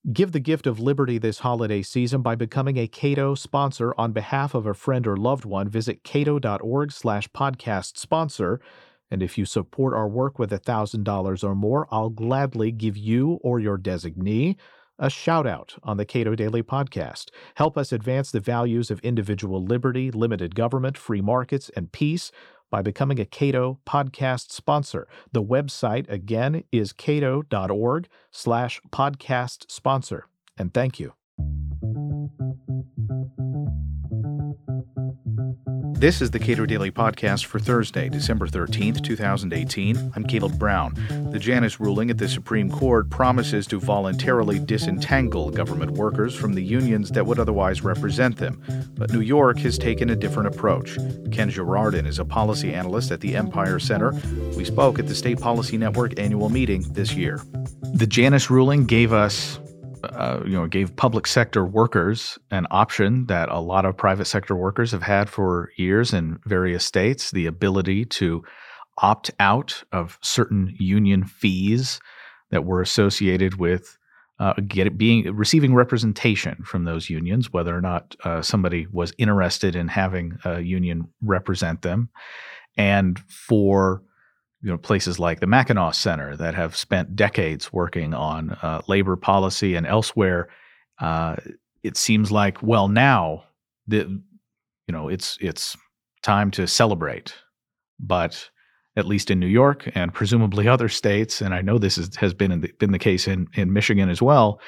Give the gift of liberty this holiday season by becoming a Cato sponsor on behalf of a friend or loved one. Visit cato.org/podcast sponsor. And if you support our work with $1,000 or more, I'll gladly give you or your designee a shout-out on the Cato Daily Podcast. Help us advance the values of individual liberty, limited government, free markets, and peace by becoming a Cato podcast sponsor. The website, again, is cato.org/podcast sponsor. And thank you. This is the Cato Daily Podcast for Thursday, December 13th, 2018. I'm Caleb Brown. The Janus ruling at the Supreme Court promises to voluntarily disentangle government workers from the unions that would otherwise represent them. But New York has taken a different approach. Ken Girardin is a policy analyst at the Empire Center. We spoke at the State Policy Network annual meeting this year. The Janus ruling gave public sector workers an option that a lot of private sector workers have had for years in various states, the ability to opt out of certain union fees that were associated with receiving representation from those unions, whether or not somebody was interested in having a union represent them. And for places like the Mackinac Center that have spent decades working on labor policy and elsewhere, it seems like, well, now it's time to celebrate. But at least in New York and presumably other states, and I know this has been the case in Michigan as well,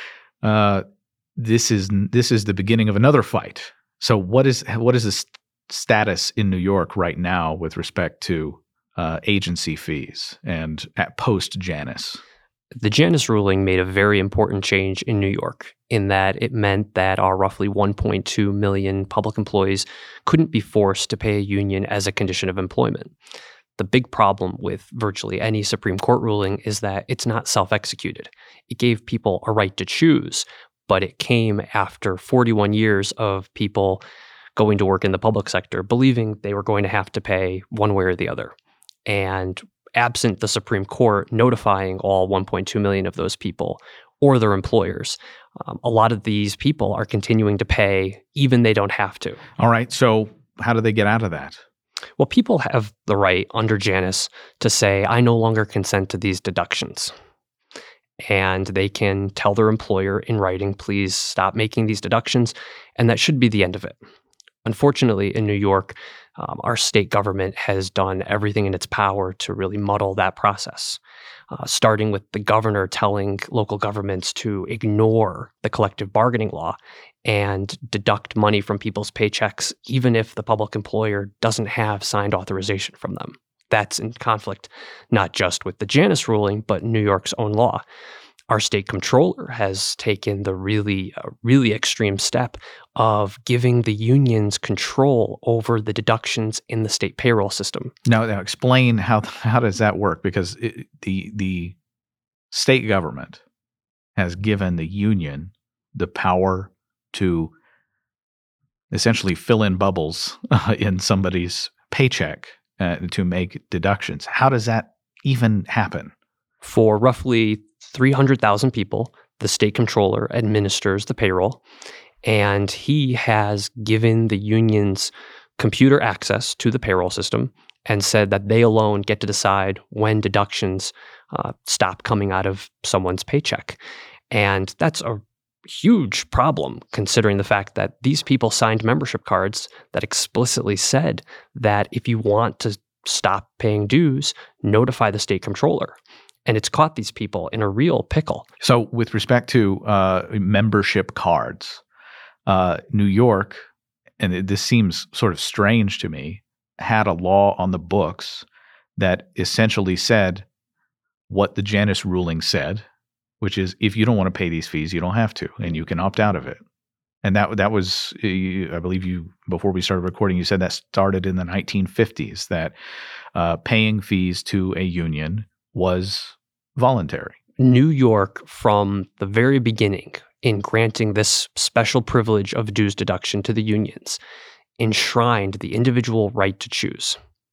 this is the beginning of another fight. So what is the status in New York right now with respect to agency fees and at post-Janus? The Janus ruling made a very important change in New York in that it meant that our roughly 1.2 million public employees couldn't be forced to pay a union as a condition of employment. The big problem with virtually any Supreme Court ruling is that it's not self-executed. It gave people a right to choose, but it came after 41 years of people going to work in the public sector believing they were going to have to pay one way or the other. And absent the Supreme Court notifying all 1.2 million of those people or their employers, a lot of these people are continuing to pay even they don't have to. All right. So how do they get out of that? Well, people have the right under Janus to say, I no longer consent to these deductions. And they can tell their employer in writing, please stop making these deductions. And that should be the end of it. Unfortunately, in New York, our state government has done everything in its power to really muddle that process, starting with the governor telling local governments to ignore the collective bargaining law and deduct money from people's paychecks, even if the public employer doesn't have signed authorization from them. That's in conflict not just with the Janus ruling, but New York's own law. Our state comptroller has taken the really extreme step of giving the unions control over the deductions in the state payroll system. Now explain how does that work? Because the state government has given the union the power to essentially fill in bubbles in somebody's paycheck to make deductions. How does that even happen? For roughly 300,000 people, the state comptroller administers the payroll, and he has given the unions computer access to the payroll system and said that they alone get to decide when deductions stop coming out of someone's paycheck. And that's a huge problem considering the fact that these people signed membership cards that explicitly said that if you want to stop paying dues, notify the state comptroller. And it's caught these people in a real pickle. So with respect to membership cards, New York, and this seems sort of strange to me, had a law on the books that essentially said what the Janus ruling said, which is if you don't want to pay these fees, you don't have to, and you can opt out of it. And that was, I believe before we started recording, you said that started in the 1950s, that paying fees to a union was voluntary. New York, from the very beginning, in granting this special privilege of dues deduction to the unions, enshrined the individual right to choose.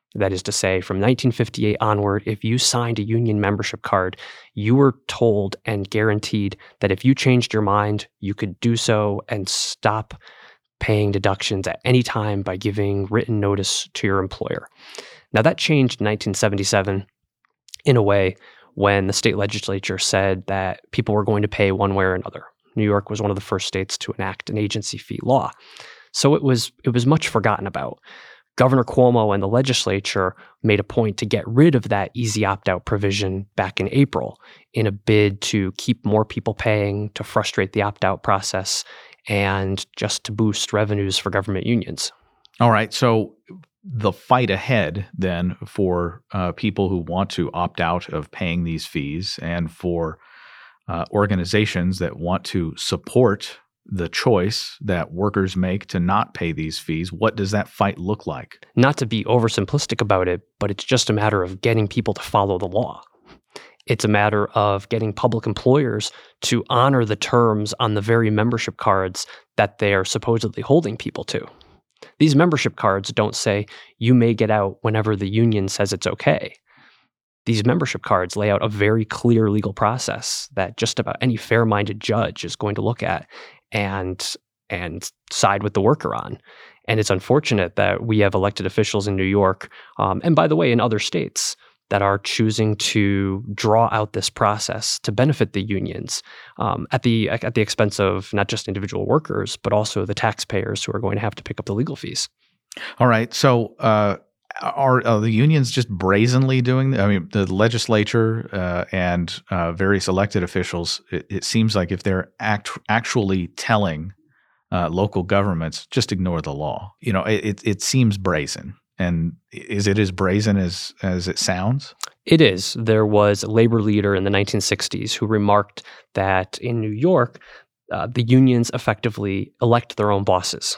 That is to say, from 1958 onward, if you signed a union membership card, you were told and guaranteed that if you changed your mind, you could do so and stop paying deductions at any time by giving written notice to your employer. Now, that changed in 1977 in a way when the state legislature said that people were going to pay one way or another. New York was one of the first states to enact an agency fee law. So it was much forgotten about. Governor Cuomo and the legislature made a point to get rid of that easy opt-out provision back in April in a bid to keep more people paying, to frustrate the opt-out process, and just to boost revenues for government unions. All right. So the fight ahead then for people who want to opt out of paying these fees and for organizations that want to support the choice that workers make to not pay these fees, what does that fight look like? Not to be oversimplistic about it, but it's just a matter of getting people to follow the law. It's a matter of getting public employers to honor the terms on the very membership cards that they are supposedly holding people to. These membership cards don't say you may get out whenever the union says it's okay. These membership cards lay out a very clear legal process that just about any fair-minded judge is going to look at and side with the worker on. And it's unfortunate that we have elected officials in New York, and by the way, in other states, that are choosing to draw out this process to benefit the unions at the expense of not just individual workers, but also the taxpayers who are going to have to pick up the legal fees. All right. So are the unions just brazenly doing I mean, the legislature and various elected officials, it seems like if they're actually telling local governments, just ignore the law, it seems brazen. And is it as brazen as it sounds? It is. There was a labor leader in the 1960s who remarked that in New York, the unions effectively elect their own bosses.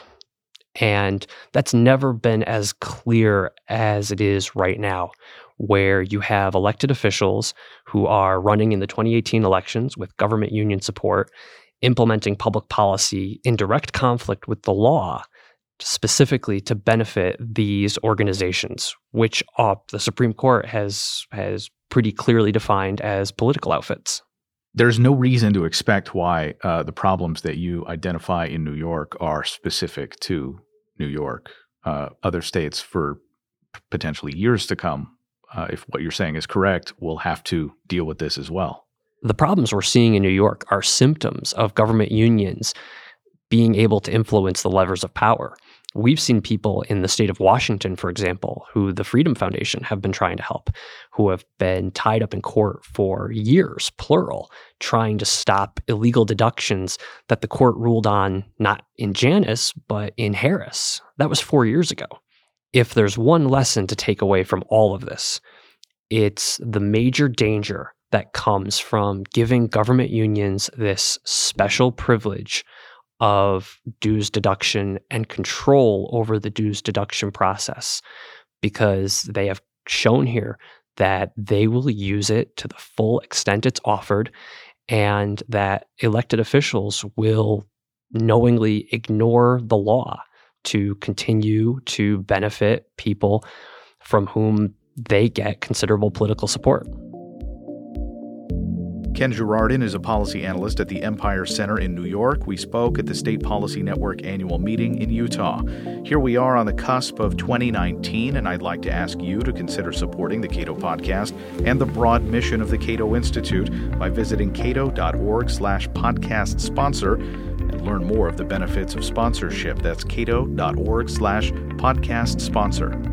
And that's never been as clear as it is right now, where you have elected officials who are running in the 2018 elections with government union support, implementing public policy in direct conflict with the law, specifically to benefit these organizations, which the Supreme Court has pretty clearly defined as political outfits. There's no reason to expect why the problems that you identify in New York are specific to New York. Other states for potentially years to come, if what you're saying is correct, will have to deal with this as well. The problems we're seeing in New York are symptoms of government unions being able to influence the levers of power. We've seen people in the state of Washington, for example, who the Freedom Foundation have been trying to help, who have been tied up in court for years, plural, trying to stop illegal deductions that the court ruled on not in Janus, but in Harris. That was 4 years ago. If there's one lesson to take away from all of this, it's the major danger that comes from giving government unions this special privilege of dues deduction and control over the dues deduction process, because they have shown here that they will use it to the full extent it's offered, and that elected officials will knowingly ignore the law to continue to benefit people from whom they get considerable political support. Ken Girardin is a policy analyst at the Empire Center in New York. We spoke at the State Policy Network annual meeting in Utah. Here we are on the cusp of 2019, and I'd like to ask you to consider supporting the Cato Podcast and the broad mission of the Cato Institute by visiting cato.org/podcast sponsor and learn more of the benefits of sponsorship. That's cato.org/podcast sponsor.